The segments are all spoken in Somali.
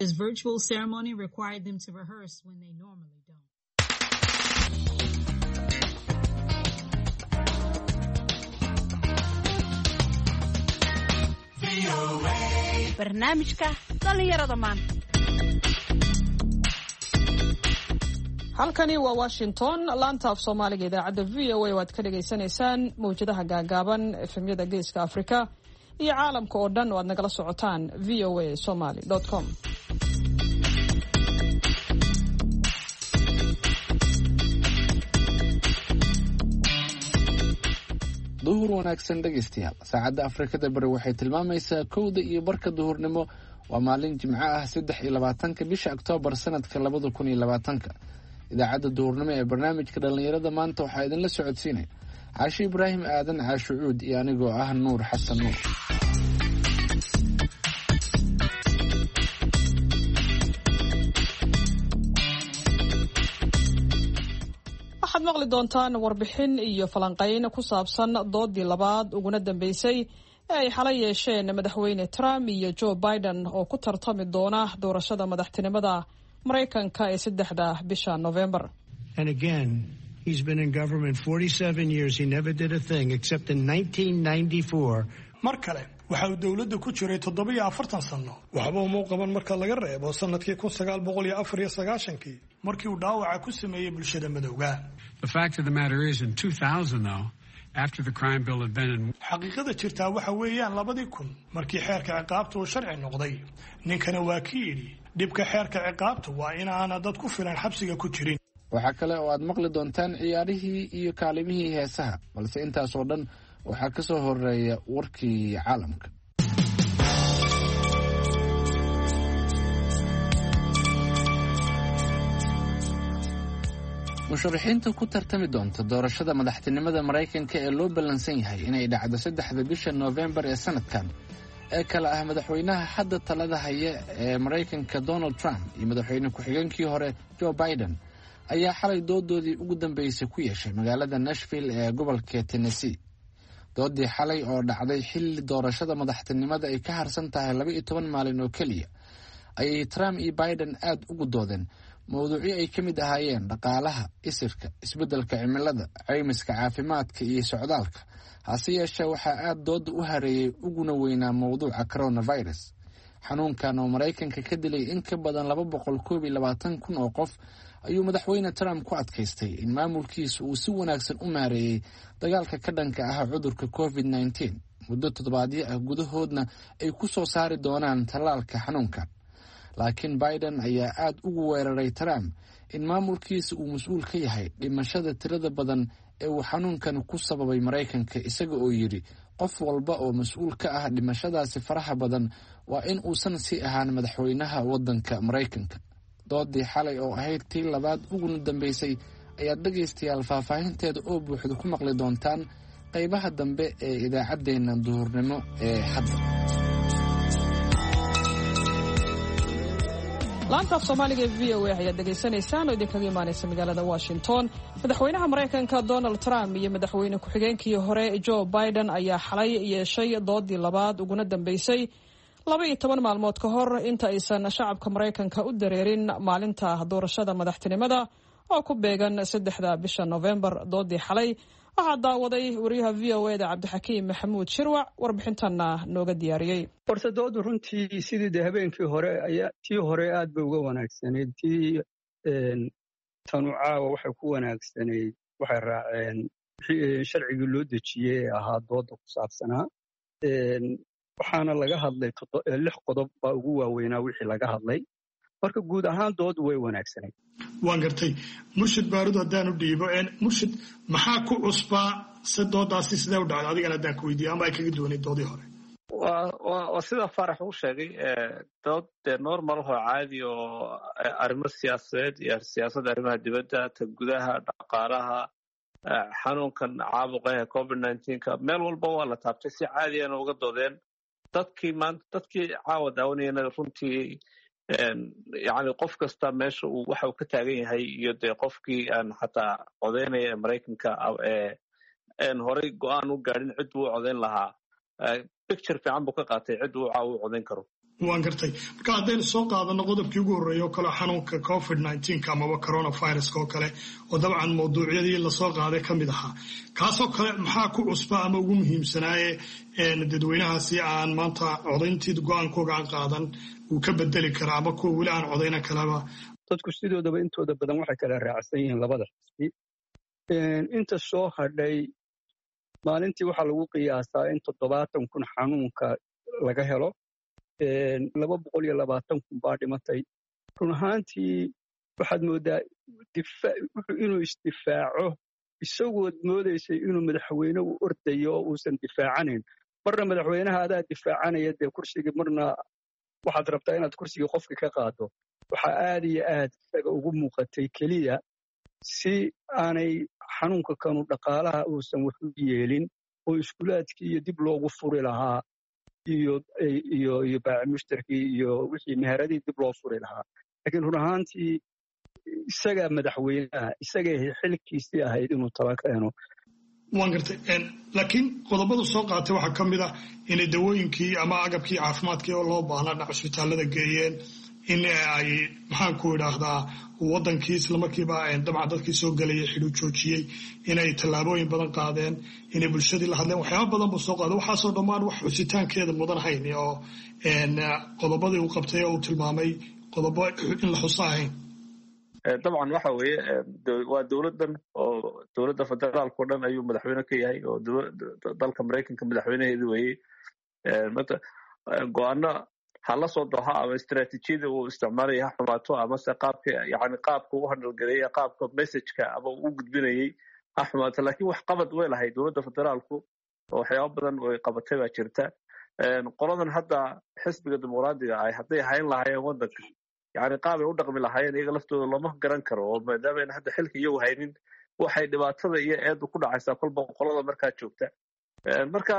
This virtual ceremony required them to rehearse when they normally don't. barnaamijka dhalinyarada maanta. halkani waa Washington, laanta af Soomaaliga idaacadda VOA oo aad ka dhageysanaysaan mawjadaha gaagaaban efemyada geeska Afrika iyo caalamka oo dhan oo aad nagala socotaan voasomali.com. duhur wanaagsan dhegeystayaal, saacadda Afrikada bari waxay tilmaamaysaa 1:00 duhurnimo. waa maalin Jimco ah 23 bisha Oktoobar sanadka 2020. idaacadda duhurnimo ee barnaamijka dhalinyarada maanta waxaa idinla socodsiinaya Caashi Ibraahim Aadan Caasho Cuud iyo anigoo ah Nuur Xasan Nuur. waxaad maqli doontaan warbixin iyo falanqayn ku saabsan doodii labaad uguna dambeysay ee ay xalay yeesheen madaxweyne Trump iyo Joe Biden oo ku tartami doona doorashada madaxtinimada Mareykanka ee 3 bisha November. And again, he's been in government 47 years. He never did a thing except in 1994. mar kale waxa uu dawladda ku jiray 47 sano waxba uma qaban marka laga reebo sanadkii 1994 markii uu dhaawaca ku sameeyay bulshada madowga. The fact of the matter is, in 2000 though, after the crime bill had been in xaqiiqada jirta waxa weeyaan 2000 markii xeerka ciqaabta uu sharci noqday, ninkana waa ka yidhi dhibka xeerka ciqaabta waa in aan dad ku filan xabsiga ku jirin. waxaa kale oo aad maqli doontaan ciyaarihii iyo kaalimihii heesaha, balse intaas oo dhan waxaa ka soo horeeya warkii caalamka. musharaxiinta ku tartami doonta doorashada madaxtinimada Mareykanka ee loo ballansan yahay inay dhacdo 3 bisha November ee sanadkan ee kala ah madaxweynaha hadda talada haya ee Mareykanka Donald Trump iyo madaxweyne ku-xigeenkii hore Joe Biden ayaa xalay doodoodii ugu dambeysay ku yeeshay magaalada Nashville ee gobolka Tennessee. doodii xalay oo dhacday xilli doorashada madaxtinimada ay ka harsan tahay 12 maalin oo kaliya ayay Trump iyo Biden aad ugu doodeen mowduucyo ay ka mid ahaayeen dhaqaalaha, isirka, isbeddelka cimilada, caymiska caafimaadka iyo socdaalka. hase yeeshee waxaa aad dooda u hareeyay uguna weynaa mowduuca coronavirus. xanuunkan oo Mareykanka ka dilay in ka badan 221,000 oo qof ayuu madaxweyne Trump ku adkaystay in maamulkiisa uu si wanaagsan u maareeyay dagaalka ka dhanka ah cudurka COVID-19 muddo toddobaadyo ah gudahoodna ay ku soo saari doonaan tallaalka xanuunkan. laakiin Biden ayaa aad ugu weeraray Trump in maamulkiisa uu mas'uul ka yahay dhimashada tirada badan ee uu xanuunkan ku sababay Mareykanka, isaga oo yidhi qof walba oo mas'uul ka ah dhimashadaasi faraha badan waa in uusan sii ahaan madaxweynaha waddanka Mareykanka. doodii xalay oo ahayd tii labaad uguna dambeysay ayaad dhegaystayaal faahfaahinteeda oo buuxda ku maqli doontaan qaybaha dambe ee idaacaddeenna duhurnimo ee hadda. laanta af Soomaaliga ee VOA ayaad dhageysanaysaan oo idinkaga imaanaysa magaalada Washington. madaxweynaha Mareykanka Donald Trump iyo madaxweyne ku-xigeenkii hore Joe Biden ayaa xalay yeeshay doodii labaad uguna dambeysay 12 maalmood ka hor inta aysan shacabka Mareykanka u dareerin maalinta doorashada madaxtinimada oo ku beegan 3 bisha November. doodii xalay waxaa daawaday wariyaha VOA-da Cabdixakiim Maxamuud Shirwac, warbixintana nooga diyaariyay. Doodu runtii sidii habeenkii hore tii hore aad bay uga wanaagsanayd. tii tanu caawa waxay ku wanaagsanayd, waxay raaceen sharcigii loo dejiyey ee ahaa dooda ku saabsanaa. waxaana laga hadlay 6 qodob baa ugu waaweynaa wixii laga hadlay. marka guud ahaan doodu way wanaagsanayd. waan gartay. Murshid Baaruud haddaan u dhiibo, Murshid maxaa ku cusbaa si doodaasi sidee u dhacday adigana haddaan ku weydiiyo ama ay kaga duwanayd doodii hore? waa sida Farax uu sheegay, dood normal oo caadi oo arrimo siyaasadeed iyo siyaasadda arrimaha dibadda, ta gudaha, dhaqaalaha, xanuunkan caabuqa ee COVID-19 meel walba waa la taabtay si caadi ah uga doodeen. dadkii caawa daawanayana runtii yani qof kasta meesha uu waxa uu ka taagan yahay iyo dee qofkii aan xataa codeynaya ee Mareykanka horey go'aan u gaadhin cid uu codeyn lahaa, picture fiican buu ka qaatay cid uu codeyn karo. waan gartay marka haddaynu soo qaadano qodobkii ugu horreeya oo kale xanuunka covid-19 amaba coronaviruska oo kale oo dabcan mawduucyadii lasoo qaaday ka mid ahaa kaasoo kale maxaa ku cusba ama ugu muhiimsanaaye dadweynahaasi aan maanta codayntii go-aankooga aan qaadan uu ka bedeli karaa ama kuwa weli aan codayna kaleba dadku sidoodaba intooda badan waxay kala raacsan yihiin labada xisbi inta soo hadhay maalintii waxaa lagu qiyaasaa in 70,000 xanuunka laga helo 220,000 baa dhimatay run ahaantii waxaad moodaa inuu isdifaaco isagood moodaysay inuu madaxweyne u ordayo oo uusan difaacanayn marna madaxweynaha adaa difaacanaya dee kursigii marna waxaad rabtaa inaad kursigii qofka ka qaado waxaa aad iyo aad isaga ugu muuqatay keliya si aanay xanuunka kanu dhaqaalaha uusan wax u yeelin oo iskuulaadkii iyo dib loogu furi lahaa iyo baaci mushtarkii iyo wixii meheradii dib loo furi lahaa laakiin run ahaantii isagaa madaxweynaha isagay xilkiisii ahayd inuu tala keeno waan gartay laakiin qodobadu soo qaatay waxaa ka mid ah inay dawooyinkii ama agabkii caafimaadkii oo loo baahnaa dhinac cisbitaallada geeyeen in ay maxaanku idhaahdaa wadankii islamarkiiba dabcan dadkii soo gelaya xidhu joojiyey inay tallaabooyin badan qaadeen inay bulshadii la hadleen waxyaaba badan buu soo qaaday waxaasoo dhammaan wax xusitaankeeda mudan hayn oo qodobadii uu qabtay oo uu tilmaamay qodobo in la xuso ahayn dabcan waxa weeye waa dowladdan oo dowladda federaalka o dhan ayuu madaxweyne ka yahay oo dalka maraykanka madaxweynaheedu weeye go-aano ha la soo dooha ama istaraatiijiyada uu isticmaalaya ha xumaato amase qaabka u handalgareeya qaabka messageka ama uu u gudbinayay ha xumaato laakiin wax qabad way lahay dowladda federaalku oo waxyaaba badan ay qabatay baa jirta qoladan hadda xisbiga dimuqraadiga ah hadday hayn lahaayeen wadanka qaabay u dhaqmi lahaayeen iyaga laftooda looma garan karo oo maadaama ayna hadda xilka iyagu haynin waxay dhibaatada iyo eedu ku dhacaysaa kolba qolada markaa joogta marka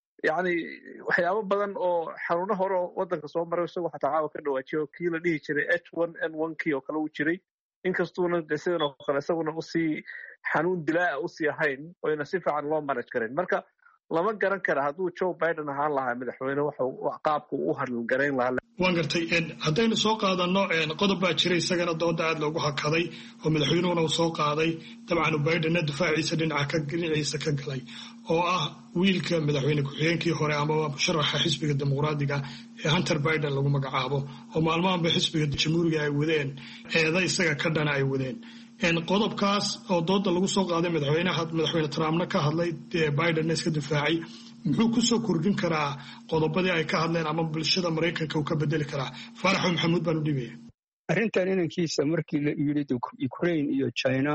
waxyaabo badan oo xanuuno hore oo wadanka soo maray isagoo xataa caawa ka dhawaajiyo kii la dhihi jiray H1N1 kii oo kale uu jiray inkastuuna de sidan oo kale isaguna usii xanuun dilaa usii ahayn oyna si fiican loo manage karin marka lama garan kara hadduu Joe Biden ahaan lahaa madaxweyne qaabku u handalgarayn lahaa waan gartay haddaynu soo qaadano qodob baa jiray isagana dooda aad loogu hakaday oo madaxweynuhuna uu soo qaaday dabcan Bidenna difaaciisa dhinaciisa ka galay oo ah wiilka madaxweyne ku-xigeenkii hore ama musharaxa xisbiga dimuqraadiga ee Hunter Biden lagu magacaabo oo maalmahanba xisbiga jamhuuriga ay wadeen eeda isaga ka dhana ay wadeen qodobkaas oo dooda lagu soo qaaday madaxweyne Trumpna ka hadlay Bidenna iska difaacay muxuu ku soo kordhin karaa qodobadii ay ka hadleen ama bulshada Mareykanka uu ka bedeli karaa Faarax Maxamuud baan u dhibaya arrintan inankiisa markii la yiri Ukraine iyo China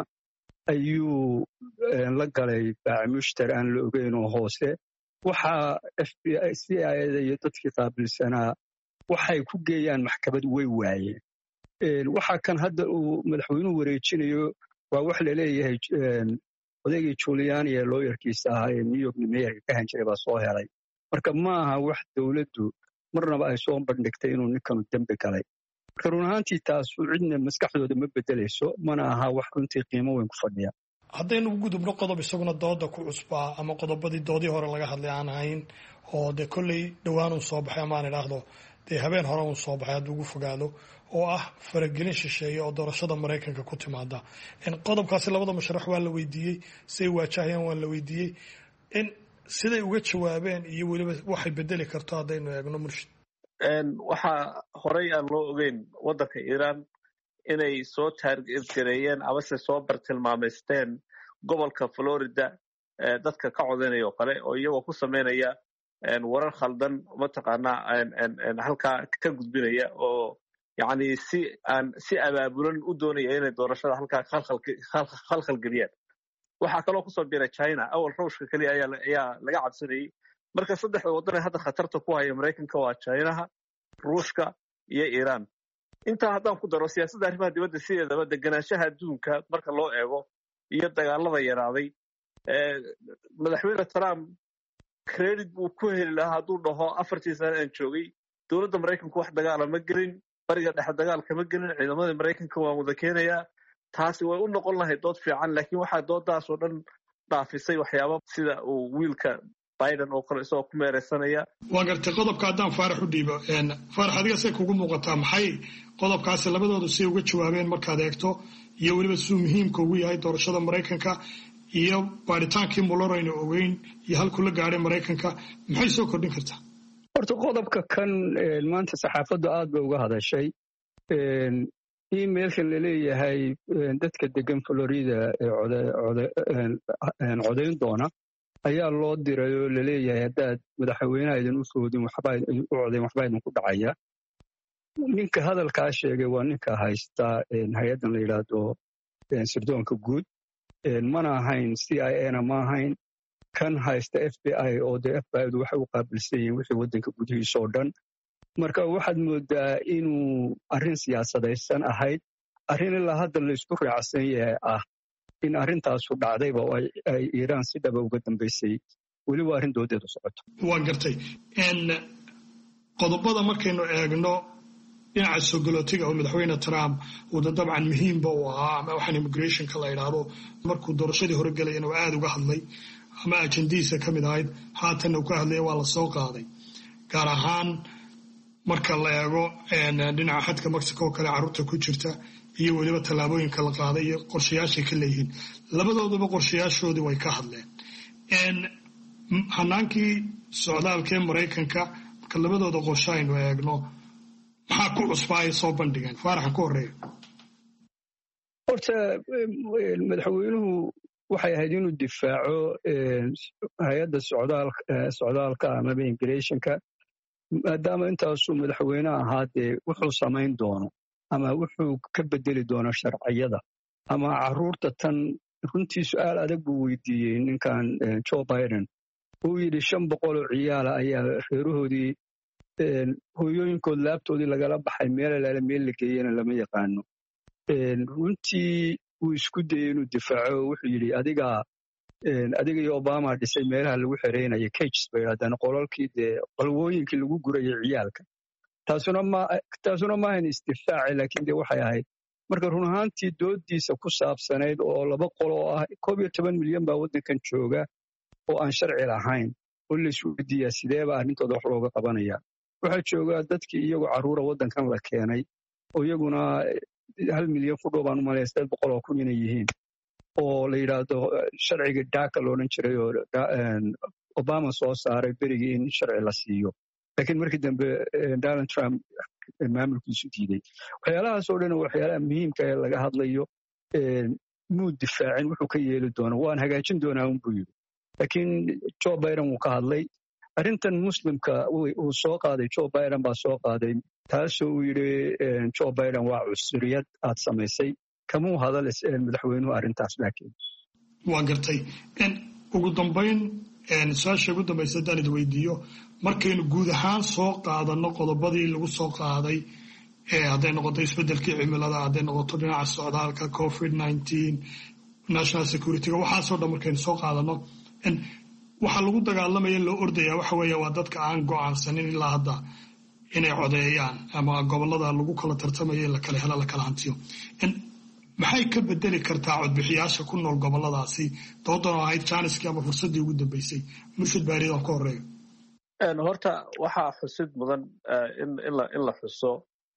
ayuu la galay baaci mushtar aan la ogeyn oo hoose waxa FBI CIA iyo dadkii qaabilsanaa waxay ku geeyaan maxkamad way waayeen waxa kan hadda uu madaxweynuhu wareejinayo waa wax la leeyahay odaygii Giuliani ee lawyerkiisa ahaa ee New York mayorka ka hanjiray baa soo helay marka ma aha wax dawladdu marnaba ay soo bandhigtay inuu ninkanu dambi galay marka run ahaantii taasu cidna maskaxdooda ma bedelayso mana aha wax runtii qiimo weyn ku fadhiya haddaynu ugu gudubno qodob isaguna dooda ku cusbaa ama qodobadii doodii hore laga hadlay aan ahayn oo dee kolley dhowaan uu soo baxay amaan idhaahdo dee habeen hore uu soo baxay hadduu ugu fogaado oo ah faragelin shisheeye oo doorashada Mareykanka ku timaada qodobkaasi labada musharax waa la weydiiyey say waajahayaan waa la weydiiyey siday uga jawaabeen iyo weliba waxay bedeli karto haddaynu eegno murshid waxa horey aan loo ogeyn wadanka Iran inay soo taargereeyeen amase soo bartilmaameysteen gobolka Florida dadka ka codeynaya oo kale oo iyagoo ku sameynaya warar khaldan mataqaanaa halkaa ka gudbinaya oo si abaabulan u doonaya inay doorashada halkaa khalkhal geliyaan waxaa kaloo kusoo biiray China awal ruushka kaliya ayaa laga cabsanayay marka saddexda waddan ee hadda khatarta ku haya Mareykanka waa Chinaha ruushka iyo Iran intaa haddaan ku daro siyaasadda arrimaha dibadda sideedaba deganaanshaha adduunka marka loo eego iyo dagaalada yaraaday madaxweyne Trump credit buu ku heli lahaa hadduu dhaho 4 sano aan joogay dowladda Mareykanku wax dagaala ma gelin bariga dhexe dagaal kama gelin ciidamada Mareykanka waa wada keenaya taasi way u noqon lahayd dood fiican laakiin waxaa doodaas oo dhan dhaafisay waxyaabo sida uu wiilka biden oo kale isagoo ku meereysanaya. waa gartay qodobka haddaan faarax u dhiibo faarax adiga say kugu muuqataa maxay qodobkaasi labadoodu say uga jawaabeen markaad eegto iyo weliba siduu muhiimka ugu yahay doorashada maraykanka iyo baaritaankii Mueller aynu ogeyn iyo halkuu la gaadhay maraykanka maxay soo kordhin kartaa? horta qodobka kan maanta saxaafaddu aad bay uga hadashay emailkan laleeyahay dadka degan Florida codayn doona ayaa loo diray oo laleeyahay haddaad madaxweynaha idin u foodin waxbaa idinku dhacaya. ninka hadalkaa sheegay waa ninka haysta hay-addan la yidhaahdo sirdoonka guud mana ahayn CIA-na ma ahayn kan haysta FBI oo dee FBI-du waxay u qaabilsan yihiin wixii waddanka gudihiisa oo dhan. marka waxaad moodaa inuu arrin siyaasadaysan ahayd arrin ilaa hadda la isku raacsan yahay ah in arrintaasu dhacdayba oo ay Iiraan si dhaba uga dambaysay weliba arrin doodeedu socoto. waa gartay qodobada markaynu eegno dhinaca sogolootiga oo madaxweyne Trump uu dabcan muhiimba u ahaa ama waxaan immigrationka la yidhaahdo markuu doorashadii hore galayna uu aad uga hadlay ama ajandiisa ka mid ahayd haatan uu ka hadlaya waa la soo qaaday gaar ahaan marka la eego dhinaca xadka Mexico kale carruurta ku jirta iyo weliba tallaabooyinka la qaaday iyo qorshayaashay ka leeyihiin labadooduba qorshayaashoodii way ka hadleen hanaankii socdaalka ee maraykanka marka labadooda qorshe aynu eegno maxaa ku cusbaa ay soo bandhigeen? faaraxa ku horeeya. horta madaxweynuhu waxay ahayd inuu difaaco hay-adda socdaalka amaba immigrationka maadaama intaasuu madaxweyne ahaa dee wuxuu samayn doono ama wuxuu ka bedeli doono sharciyada ama carruurta tan runtii su-aal adag buu weydiiyey ninkan Joe Biden uu yidhi 500 oo ciyaala ayaa reerahoodii hooyooyinkood laabtoodii lagala baxay meel la geeyana lama yaqaano. runtii wuu isku dayey inuu difaaco wuxuu yidhi adiga iyo Obama dhisay meelaha lagu xereynaya cages bay yidhahdaan qolalkii dee qalwooyinkii lagu gurayay ciyaalka. taasuna ma ahayn isdifaaci laakiin dee waxay ahayd marka run ahaantii doodiisa ku saabsanayd oo 2 qol oo ah 11 milyan baa waddankan jooga oo aan sharci lahayn oo la isweydiiyaa sideeba arrintooda wax looga qabanaya. waxaa jooga dadkii iyagoo carruura waddankan la keenay oo iyaguna 1 milyan ku dhow baan u malaya 800 oo kun inay yihiin oo la yidhaahdo sharciga DACA loodhan jiray oo Obama soo saaray berigii in sharci la siiyo laakiin markii dambe Donald Trump maamulkiisu diiday. waxyaalahaas oo dhan waxyaalaha muhiimka ee laga hadlayo muu difaacin wuxuu ka yeeli doono waan hagaajin doonaa unbuu yidhi. laakiin Joe Biden wuu ka hadlay arrintan muslimka uu soo qaaday Joe Biden baa soo qaaday taasoo uu yidhi Joe Biden waa cusriyad aad samaysay kamuu hadal madaxweynuhu arrintaas laakiin waa gartay ugu dambayn su-aasha ugu dambaysa haddaan idi weydiiyo markaynu guud ahaan soo qaadano qodobadii lagu soo qaaday hadday noqoto isbeddelkii cimilada hadday noqoto dhinaca socdaalka COVID-19 national security-ga waxaasoo dhan markaynu soo qaadano waxaa lagu dagaalamaya loo ordaya waxa weeye waa dadka aan go'aansanin ilaa hadda inay codeeyaan ama gobollada lagu kala tartamayo in la kala helo la kala hantiyo maxay ka bedeli kartaa codbixiyaasha ku nool gobolladaasi doodan oo ahayd jaaniskii ama fursaddii ugu dambeysay murshid baariid aan ka horeeyo. horta waxaa xusid mudan in la xuso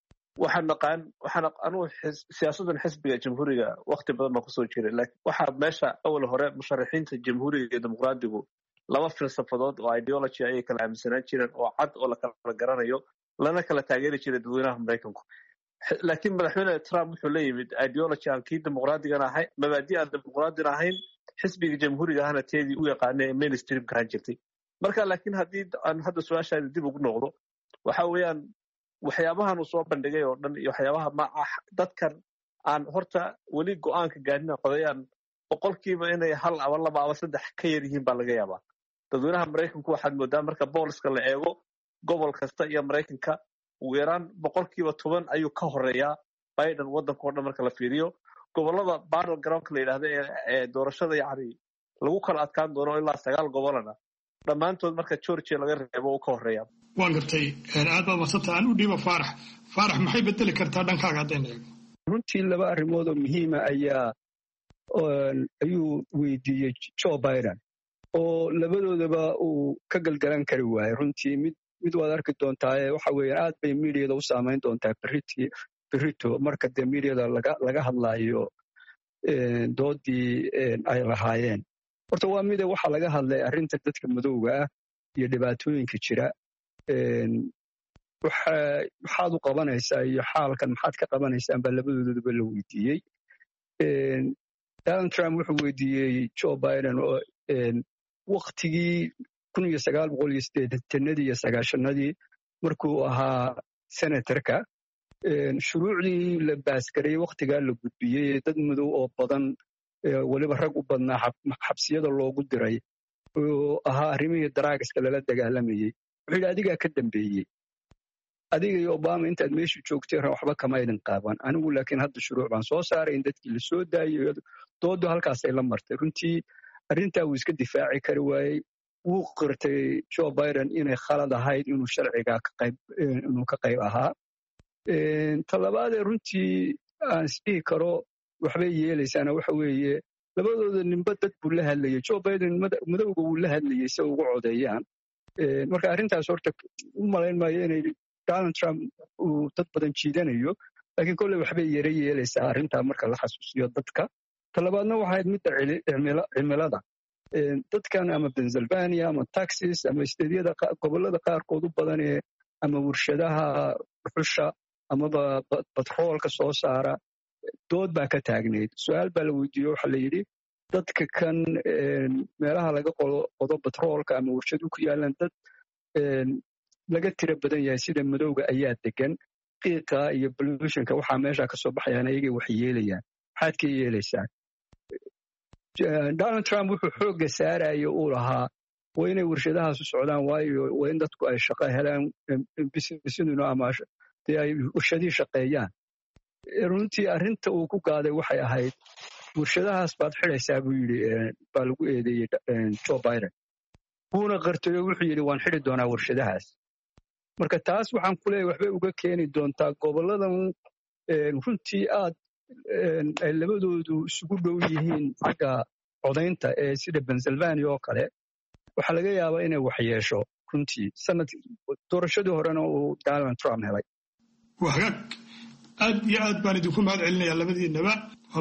waxaan anugu siyaasaddan xisbiga jamhuuriga waqti badan baan kusoo jiray laakiin waxaa meesha awal hore musharaxiinta jamhuuriga iyo dimuqraadigu 2 falsafadood oo ideology ayay kala aaminsanaan jireen oo cad oo la kala garanayo lana kala taageeri jiray dadweynaha Maraykanku. laakiin madaxweyne Trump wuxuu la yimid ideology aan kii dimuqraadigan ahayn mabaadi aan dimuqraadin ahayn xisbiga jamhuuriga ahna teedii u yaqaanay mainstream ka jirtay. marka laakiin haddii aan hadda su-aashaada dib ugu noqdo waxa weeyaan waxyaabahan uu soo bandhigay oo dhan iyo waxyaabaha dadkan aan horta weli go'aanka gaadhina qodayaan boqolkiiba inay 1 ama 2 ama 3 ka yar yihiin baa laga yaabaa. dadweynaha Maraykanku waxaad moodaa marka booliska la eego gobol kasta iyo Maraykanka ugu yaraan 10% ayuu ka horeeyaa Biden waddanka oo dhan marka la fiiriyo. gobollada battleground la yidhaahdo ee doorashada yacni lagu kala adkaan doono ilaa 9 gobolana dhammaantood marka Georgia laga reebo uu ka horeeyaa. waan gartay aad baa masata aan u dhiibo faarax maxay bedeli kartaa dhankaaga haddaynu eegno? runtii 2 arrimood oo muhiima ayuu weydiiyey Joe Biden. oo labadoodaba uu ka galgalan kari waayo runtii mid waad arki doontaa waxa weeyaan aad bay miidiyada u saamayn doontaa berrito marka dee miidiyada laga hadlaayo doodii ay lahaayeen horta waa mide waxaa laga hadlay arrinta dadka madowga ah iyo dhibaatooyinka jira maxaad u qabanaysaa iyo xaalkan maxaad ka qabanaysaan baa labadoodaba la weydiiyey donald trump wuxuu weydiiyey joe biden oo waktigii 1980 iyo 90 markuu ahaa senatarka shuruucdii la baasgareeyey wakhtigaa la gudbiyey dad madow oo badan weliba rag u badnaa xabsiyada loogu diray oo ahaa arrimihii daraagiska lala dagaalamayey wuxuu yidhi adigaa ka dambeeyey adiga iyo obama intaad meesha joogteen waxba kama idin qaaban anigu laakiin hadda shuruuc baan soo saaray in dadkii la soo daayo doodu halkaasay la martay runtii arrintaa wuu iska difaaci kari waayey wuu qirtay joe biden inay khalad ahayd inuu sharcigaa inuu ka qayb ahaa talabaadee runtii aan isdhihi karo waxbay yeelaysaana waxa weeye labadooda ninba dad buu la hadlayey joe biden madowga wuu la hadlayey si ugu codeeyaan marka arrintaas horta u malayn maayo inay donald trump uu dad badan jiidanayo laakiin kolley waxbay yara yeelaysaa arrintaa marka la xasuusiyo dadka talabaadna waxayd midda cimilada dadkan ama pennsylvania ama texas ama isteedyada gobollada qaarkood u badanee ama warshadaha dhuxusha amaba batroolka soo saara dood baa ka taagnayd su-aal baa la weydiiyo waxaa la yidhi dadka kan meelaha laga qodo batroolka ama warshadu ku yaalaan dad laga tira badan yahay sida madowga ayaa degan qiiqa iyo pollutionka waxaa meesha ka soo baxayaan ayagay wax yeelayaan maxaad ka yeelaysaan donald trump wuxuu xoogga saarayo uu lahaa waa inay warshadahaas u socdaan waayo waa in dadku ay shaqo helaan businessaduna ama dee ay warshadihii shaqeeyaan runtii arrinta uu ku gaaday waxay ahayd warshadahaas baad xidhaysaa buu yidhi baa lagu eedeeyey joe biden wuuna qartay oo wuxuu yidhi waan xidhi doonaa warshadahaas marka taas waxaan ku leeyahay waxbay uga keeni doontaa gobolladan runtii aad ay labadoodu isugu dhow yihiin xagga codaynta ee sida pennsylvania oo kale waxaa laga yaabaa inay wax yeesho runtii doorashadii horena uu donald trump helay wahagaag aad iyo aad baan idinku mahad celinayaa labadiinaba waa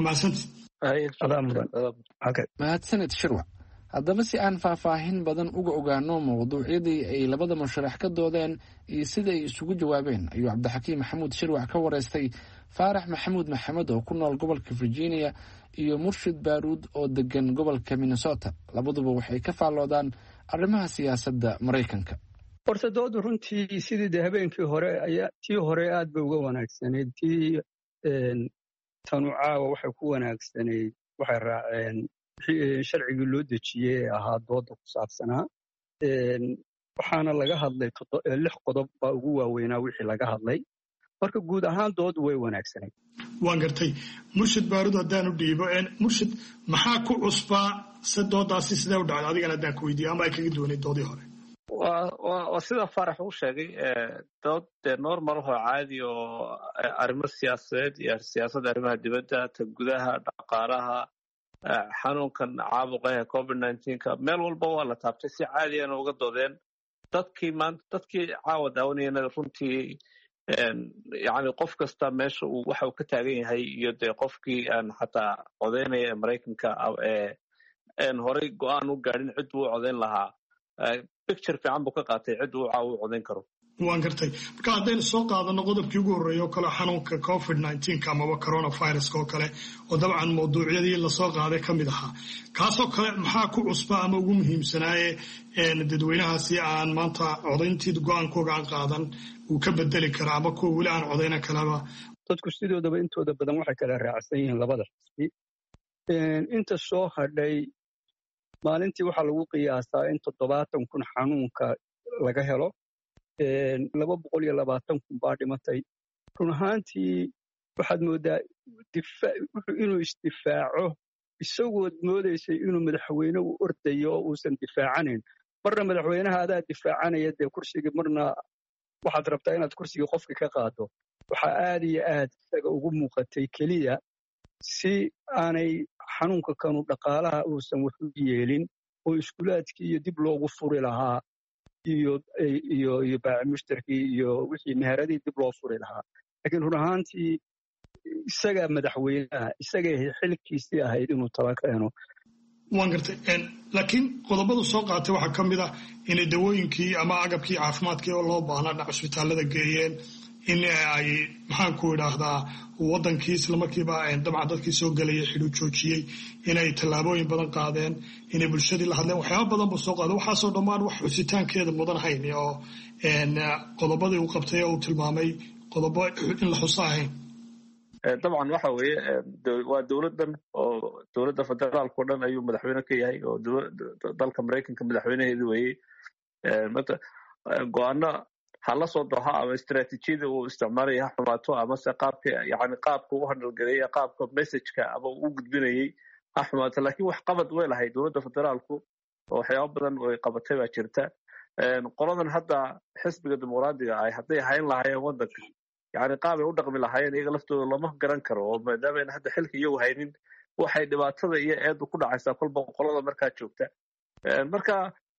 mahadsanid shirwac haddaba si aan faahfaahin badan uga ogaano mawduucyadii ay labada musharax ka doodeen iyo sida ay isugu jawaabeen ayuu cabdixakiim maxamuud shirwac ka wareystay faarax maxamuud maxamed oo ku nool gobolka virginia iyo murshid baaruud oo degan gobolka minnesota labaduba waxay ka faalloodaan arrimaha siyaasadda maraykanka horta doodu runtii sidii de habeenkii hore tii hore aad bay uga wanaagsanayd tii tanu caawa waxay ku wanaagsanayd waxay raaceen sharcigii loo dejiyey ee ahaa dooda ku saabsanaa waxaana laga hadlay 6 qodob baa ugu waaweynaa wixii laga hadlay marka guud ahaan doodu way wanaagsanayd waan gartay murshid baarud haddaan u dhiibo murshid maxaa ku cusbaa se doodaasi sidee u dhacday adigana haddaan ku weydiiyo ama ay kaga duwanay doodii hore waa sida faarax uu sheegay dood dee normal oo caadi oo arrimo siyaasadeed iyo siyaasadda arrimaha dibadda ta gudaha dhaqaalaha xanuunkan caabuqa ee covid-19ka meel walba waa la taabtay si caadiyana uga doodeen dadkii caawa daawanayana runtii yani qof kasta meesha waxa uu ka taagan yahay iyo dee qofkii aan xataa codeynaya ee maraykanka horey go-aan u gaadhin cid uu codeyn lahaa picture fiican buu ka qaatay cid uu caawa u codeyn karo waan gartay marka haddaynu soo qaadano qodobkii ugu horreeya oo kale xanuunka covid-19 amaba coronaviruska oo kale oo dabcan mawduucyadii lasoo qaaday ka mid ahaa kaasoo kale maxaa ku cusba ama ugu muhiimsanaaye dadweynahaasi aan maanta codayntii go-aankooga aan qaadan uu ka bedeli karaa ama kuwa weli aan codayna kalaba dadku sidoodaba intooda badan waxay kala raacsan yihiin labada xisbi inta soo hadhay maalintii waxaa lagu qiyaasaa in 70,000 xanuunka laga helo 220,000 baa dhimatay run ahaantii waxaad mooddaa inuu isdifaaco isagood moodaysay inuu madaxweyne u ordayo oo uusan difaacanayn marna madaxweynaha adaa difaacanaya dee kursigii marna waxaad rabtaa inaad kursigii qofka ka qaado waxaa aad iyo aad isaga ugu muuqatay keliya si aanay xanuunka kanu dhaqaalaha uusan wax u yeelin oo iskuulaadkii iyo dib loogu furi lahaa iyo baaci mushtarkii iyo wixii meheradii dib loo furi lahaa laakiin run ahaantii isagaa madaxweynaha isagay xilkiisii ahayd inuu tala keeno. waan gartay laakiin qodobadu soo qaatay waxaa ka mid ah inay dawooyinkii ama agabkii caafimaadkii oo loo baahnaa dhinaca isbitaallada geeyeen in ay maxaan ku idhaahdaa wadankii islamarkiiba dabcan dadkii soo gelayay xidhu joojiyey inay tallaabooyin badan qaadeen inay bulshadii la hadleen waxyaaba badan buu soo qaaday waxaasoo dhammaan wax xusitaankeeda mudan hayn oo qodobadii uu qabtay oo uu tilmaamay qodobo in la xuso ahayn. dabcan waxa weeye waa dowladdan oo dowladda federaalka o dhan ayuu madaxweyne ka yahay oo dalka maraykanka madaxweynaheedu weeyey go-aano ha la soo doha ama istaraatiijiyada uu isticmaalaya ha xumaato amase qaabka u handalgareeya qaabka messageka ama u gudbinayey ha xumaato laakiin wax qabad way lahay dowladda federaalku oo waxyaaba badan ay qabatay baa jirta. qoladan hadda xisbiga dimuqraadiga ah hadday hayn lahaayeen wadanka qaabay u dhaqmi lahaayeen iyaga laftooda lama garan karo oo maadaama hadda xilka iyagu haynin waxay dhibaatada iyo eedu ku dhacaysaa kolba qolada markaa joogta. marka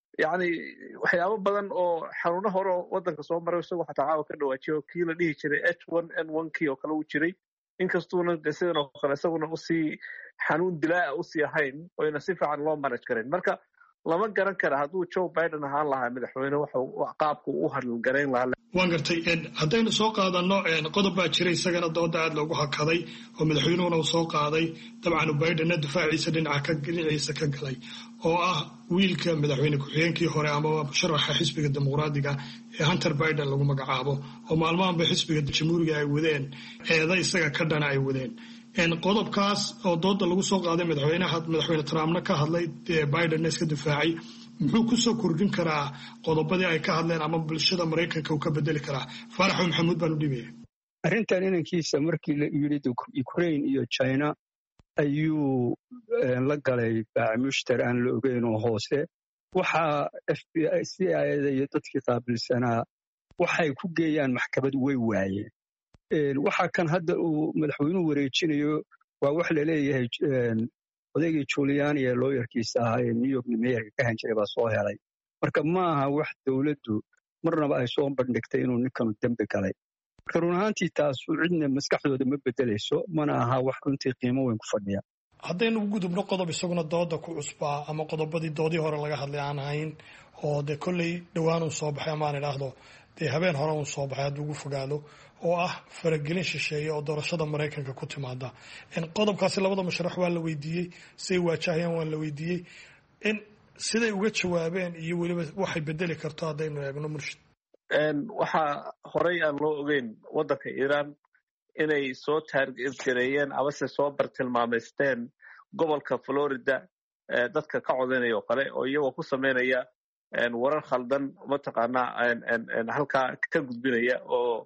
waxyaabo badan oo xanuuno hore oo wadanka soo maray isagoo xataa caawa ka dhawaajiya oo kii la dhihi jiray H1N1 kii oo kale uu jiray inkastuuna sidan oo kale isaguna usii xanuun dilaa usii ahayn oyna si fiican loo manage karin. marka lama garan kara hadduu Joe Biden ahaan lahaa madaxweyne qaabku u hadalgarayn lahaa. waan gartay haddaynu soo qaadano qodob baa jiray isagana dooda aad loogu hakaday oo madaxweynuhuna uu soo qaaday dabcan Bidenna difaaciisa dhinaciisa ka galay oo ah wiilka madaxweyne ku-xigeenkii hore ama musharaxa xisbiga dimuqraadiga ee Hunter Biden lagu magacaabo oo maalmahanba xisbiga jamhuuriga ay wadeen eeda isaga ka dhana ay wadeen. qodobkaas oo dooda lagu soo qaaday madaxweyne Trumpna ka hadlay Bidenna iska difaacay muxuu ku soo kordhin karaa qodobadii ay ka hadleen ama bulshada Mareykanka uu ka bedeli karaa? Faarax Maxamuud baan u dhibaya. arrintan inankiisa markii la yidhi Ukraine iyo China ayuu la galay baaci mushtar aan la ogeyn oo hoose waxaa FBI CIA iyo dadkii qaabilsanaa waxay ku geeyaan maxkamad way waayeen. waxa kan hadda uu madaxweynuhu wareejinayo waa wax la leeyahay odaygii Giuliani ee looyarkiisa ahaa ee New York mayorka ka han jiray baa soo helay. marka ma aha wax dowladdu marnaba ay soo bandhigtay inuu ninkanu dembi galay. marka run ahaantii taasu cidna maskaxdooda ma bedelayso mana aha wax runtii qiimo weyn ku fadhiya. haddaynu u gudubno qodob isaguna dooda ku cusbaa ama qodobadii doodii hore laga hadlay aan ahayn oo dee kolley dhowaan uu soo baxay amaan idhaahdo dee habeen hore uu soo baxay hadduu ugu fogaado oo ah faragelin shisheeye oo doorashada Mareykanka ku timaada. qodobkaasi labada musharax waa la weydiiyey say waajahayaan waa la weydiiyey siday uga jawaabeen iyo weliba waxay bedeli karto haddaynu eegno murshid. waxaa horey aan loo ogeyn wadanka Iiraan inay soo taargereeyeen amase soo bartilmaameysteen gobolka Florida dadka ka codeynaya oo kale oo iyagoo ku sameynaya warar khaldan mataqaanaa halkaa ka gudbinaya oo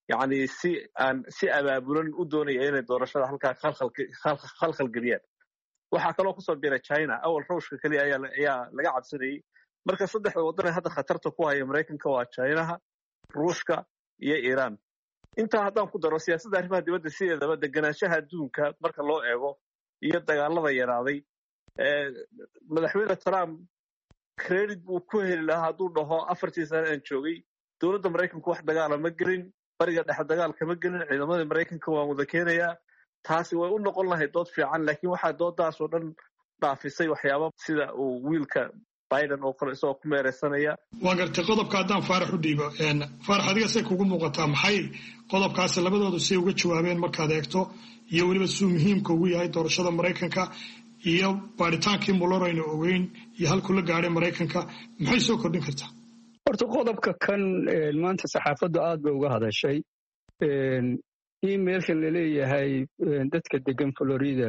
si abaabulan u doonaya inay doorashada halkaa khalkhal geliyaan. waxaa kaloo kusoo biiray China awal ruushka kaliya ayaa laga cabsanayay. marka saddexda waddan ee hadda khatarta ku haya Mareykanka waa Chinaha, Ruushka iyo Iiraan. intaa haddaan ku daro siyaasadda arrimaha dibadda sideedaba deganaanshaha adduunka marka loo eego iyo dagaalada yaraaday madaxweyne Trump credit buu ku heli lahaa hadduu dhaho 4 sano aan joogay dowladda Mareykanka wax dagaala ma gelin bariga dhexe dagaal kama gelin ciidamada Mareykanka waan wada keenayaa. taasi way u noqon lahayd dood fiican laakiin waxaa doodaas oo dhan dhaafisay waxyaabo sida uu wiilka Biden oo kale isagoo ku meereysanaya. waan gartay qodobka haddaan Faarax u dhiibo Faarax adiga say kugu muuqataa maxay qodobkaasi labadoodu say uga jawaabeen markaad eegto iyo weliba suu muhiimka ugu yahay doorashada Mareykanka iyo baaritaankii Mueller aynu ogeyn iyo halkuu la gaadhay Mareykanka maxay soo kordhin kartaa? horta qodobka kan maanta saxaafaddu aad bay uga hadashay. emailkan la leeyahay dadka degan Florida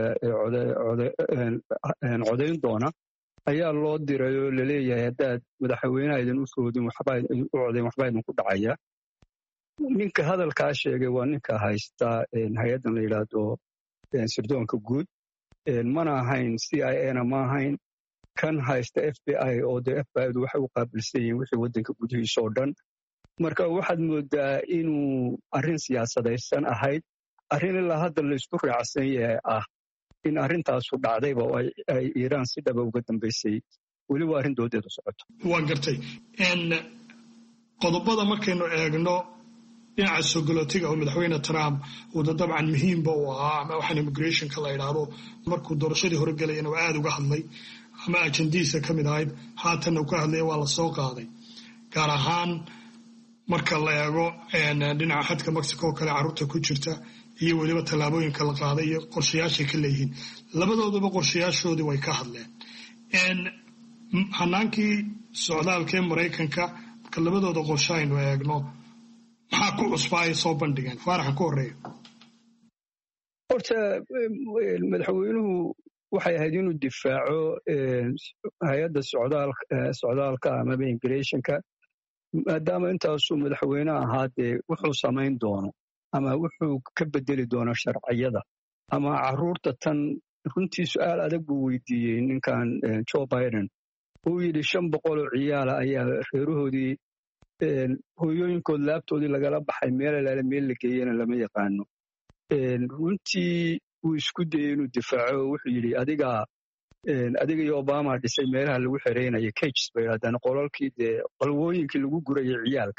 codeyn doona ayaa loo diray oo la leeyahay haddaad madaxweynaha idin u foodin waxbaa idinku dhacaya. ninka hadalkaa sheegay waa ninka haysta hay-addan la yidhaahdo sirdoonka guud mana ahayn CIA-na ma ahayn kan haysta FBI oo dee FBI-du waxay u qaabilsan yihiin wixii waddanka gudihiisa oo dhan. marka waxaad moodaa inuu arrin siyaasadaysan ahayd arrin ilaa hadda laysku raacsan yahay in arrintaasu dhacdayba oo ay Iiraan si dhaba uga dambaysay weli waa arrin doodeedu socoto. waan gartay qodobada markaynu eegno dhinaca sogolootiga oo madaxweyne Trump uu dabcan muhiimba u ahaa ama waxaan immigrationka la yidhaahdo markuu doorashadii hore galayna waa aad uga hadlay ama ajandiisa ka mid ahayd haatan uu ka hadlaya waa la soo qaaday gaar ahaan marka la eego dhinaca xadka Mexico kale carruurta ku jirta iyo weliba tallaabooyinka la qaaday iyo qorshayaashay ka leeyihiin labadooduba qorshayaashoodii way ka hadleen hanaankii socdaalkee Maraykanka marka labadooda qorshe aynu eegno maxaa ku cusbaa ay soo bandhigeen faaraxa ku horeeya horta madaxweynuhu waxay ahayd inuu difaaco hay-adda socdaalka amaba immigrationka maadaama intaasuu madaxweyne ahaa dee wuxuu samayn doono ama wuxuu ka bedeli doono sharciyada ama carruurta tan runtii su-aal adag buu weydiiyey ninkan Joe Biden uu yidhi 500 oo ciyaala ayaa reerahoodii hooyooyinkood laabtoodii lagala baxay meel alaale meel la geeyena lama yaqaano runtii wuu isku dayey inuu difaaco wuxuu yidhi adiga iyo Obama dhisay meelaha lagu xereynaya cages bay yidhahdaan qolalkii dee qalwooyinkii lagu gurayay ciyaalka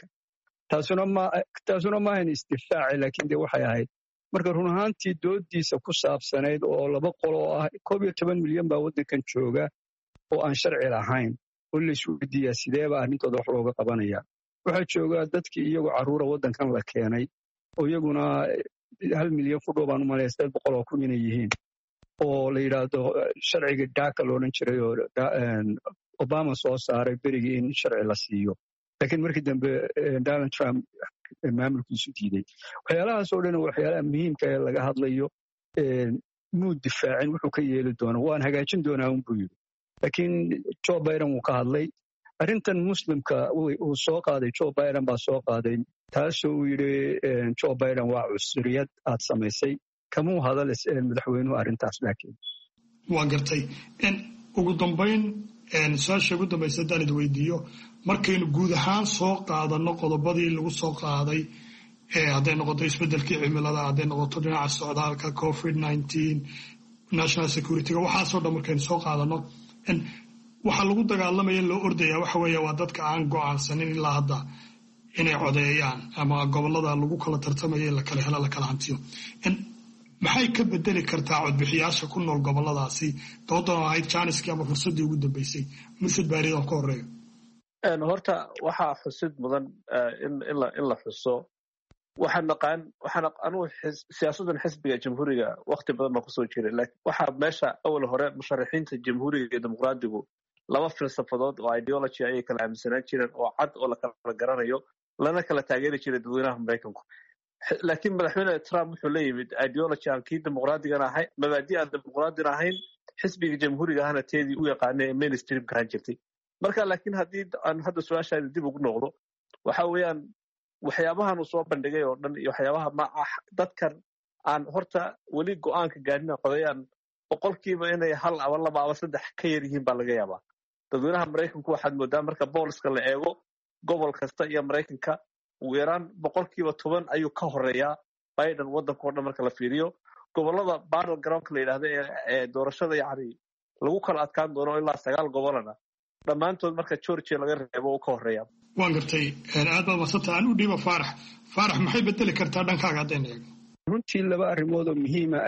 taasuna maahan isdifaaci laakiin dee waxay ahayd marka run ahaantii doodiisa ku saabsanayd oo 2 qol oo ah 11 milyan baa waddankan jooga oo aan sharci lahayn oo la isweydiiyaa sidee baa arrintooda wax looga qabanaya waxaa jooga dadkii iyagoo carruura waddankan la keenay oo iyaguna 1 milyan ku dhow baan u maleeyaa 800 oo kun inay yihiin oo la yidhaahdo sharciga DACA loodhan jiray oo Obama soo saaray berigii in sharci la siiyo laakiin markii dambe Donald Trump maamulkiisu diiday waxyaalahaas oo dhan waxyaalaha muhiimka ee laga hadlayo muu difaacin wuxuu ka yeeli doono waan hagaajin doonaa unbuu yidhi laakiin Joe Biden wuu ka hadlay arrintan muslimka uu soo qaaday Joe Biden baa soo qaaday taasoo uu yidhi Joe Biden waa cusriyad aad samaysay kamuu hadal madaxweynuhu arrintaas laakiin waan gartay ugu dambayn su-aasha ugu dambaysa haddaan id weydiiyo markaynu guud ahaan soo qaadano qodobadii lagu soo qaaday hadday noqoto isbeddelkii cimilada hadday noqoto dhinaca socdaalka COVID-19 national securityga waxaasoo dhan markaynu soo qaadano waxaa lagu dagaalamaya loo ordaya waxa weeye waa dadka aan go'aansanin ilaa hadda inay codeeyaan ama gobollada lagu kala tartamayo la kala helo la kala hantiyo maxay ka bedeli kartaa codbixiyaasha ku nool gobolladaasi doodan ahayd jaaniskii ama fursaddii ugu dambeysay murshid baaridan ka horeeyo horta waxaa xusid mudan in la xuso waxaan anugu siyaasadan xisbiga jamhuuriga waqti badan baan kusoo jiray laakiin waxaa meesha awal hore musharaxiinta jamhuuriga iyo dimuqraadigu 2 falsafadood oo ideology ayay kala aaminsanaan jireen oo cad oo la kala garanayo lana kala taageeri jiray dadweynaha Maraykanku laakiin madaxweyne Trump wuxuu la yimid ideology aan kii dimuqraadigan ahayn mabaadi' aan dimuqraadigan ahayn xisbiga jamhuuriga ahna teedii u yaqaanay mainstreamka ahaan jirtay marka laakiin haddii aan hadda su-aashaada dib ugu noqdo waxa weeyaan waxyaabahan uu soo bandhigay oo dhan iyo waxyaabaha dadkan aan horta weli go'aanka gaadhina qodayaan boqolkiiba inay 1 ama 2 ama 3 ka yar yihiin baa laga yaabaa dadweynaha Maraykanku waxaad moodaa marka booliska la eego gobol kasta iyo Maraykanka ugu yaraan 10% ayuu ka horeeyaa Biden waddankoo dhan marka la fiiriyo gobollada battlegroundka la yidhaahdo ee doorashada yacni lagu kala adkaan doono ilaa 9 gobolana dhammaantood marka Georgia laga reebo uu ka horeeyaa waan gartay aad baad madsanta aan u dhiibo faarax maxay bedeli kartaa dhankaaga haddaynu eegno runtii 2 arrimood oo muhiima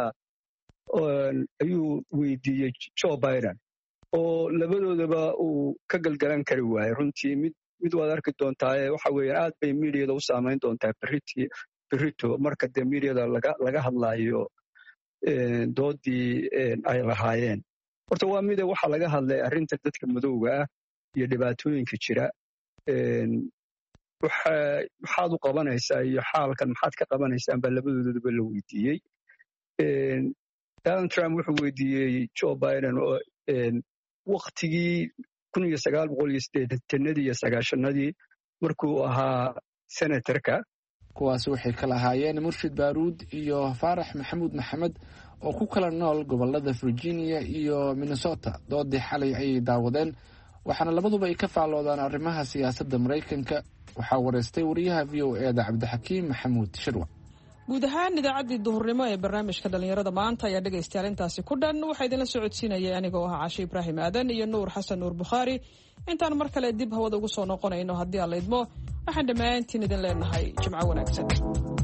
ayuu weydiiyey Joe Biden oo labadoodaba uu ka galgalan kari waayey runtii mid waad arki doontaa waxa weeyaan aad bay miidiyada u saamayn doontaa berrito marka dee miidiyada laga hadlaayo doodii ay lahaayeen horta waa mida waxa laga hadlay arrinta dadka madowga ah iyo dhibaatooyinka jira maxaad u qabanaysaa iyo xaalkan maxaad ka qabanaysaan baa labadoodaba la weydiiyey Donald Trump wuxuu weydiiyey Joe Biden oo waqtigii 1980 iyo 90 markuu ahaa senatorka kuwaasi waxay kala ahaayeen murshid baaruud iyo faarax maxamuud maxamed oo ku kala nool gobollada Virginia iyo Minnesota doodii xalay ayay daawadeen waxaana labaduba ay ka faalloodaan arrimaha siyaasadda Maraykanka waxaa wareystay wariyaha VOA da Cabdixakiim Maxamuud Shirwa guud ahaan idaacaddii duhurnimo ee barnaamijka dhallinyarada maanta ayaa dhegaystayaal intaasi ku dhan waxaa idinla socodsiinayay anigoo ah Cashe Ibraahim Aadan iyo Nuur Xasan Nuur Bukhaari. intaan mar kale dib hawada ugu soo noqonayno haddii aan la idmo waxaan dhammaantiin idin leenahay jimco wanaagsan.